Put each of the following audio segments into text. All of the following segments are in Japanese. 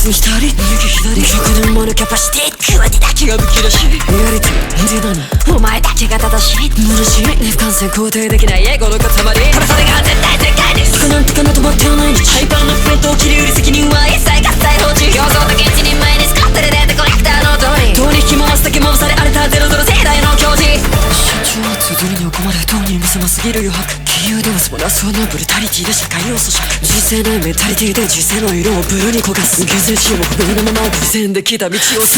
に浸り右左極限ものキャパシティクワティだけがむき出しリアリティで何お前だけが正しい無しい不完全肯定できないエゴの塊これそれが絶対正解ですとかなんとかな止まってはない日ハイパーなフレントを切り売り責任は一切合切放置表層だけ一人前に使ってるデータコレクターの通り通り引き回すだけ回され荒れたゼロゼロ世代の教示社長はつづりにお困る当人見せますぎる余白杞憂でもスモラスのブルタリティで社会を咀嚼人生ないメンタリティで人生の色をブルーに焦がす現在地をも不明のまま偶然できた道を進む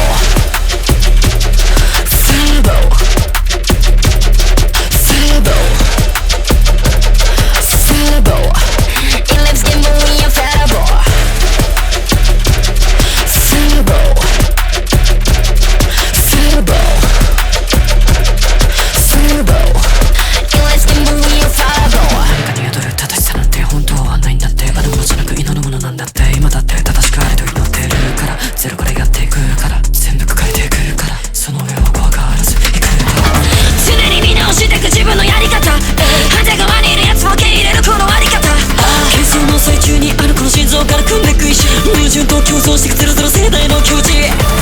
ゼロからやっていくから全部変えていくからその上は怖がらずいく常に見直してく自分のやり方反対側にいるやつも受け入れるこのあり方喧騒の最中にあの子の心臓から組んでく石矛盾と競争してくゼロゼロ世代の境地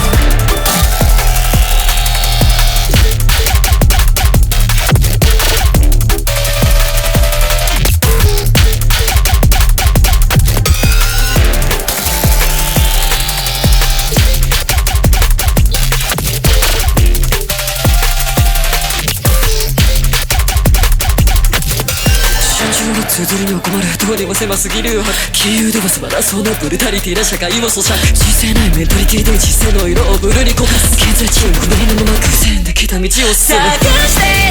つづりにお困るどうにも狭すぎる杞憂でもまだそんなブルタリティな社会を咀嚼人生ないメンタリティで人生の色をブルーに焦がす現在地を不明のまま偶然できた道を進む探して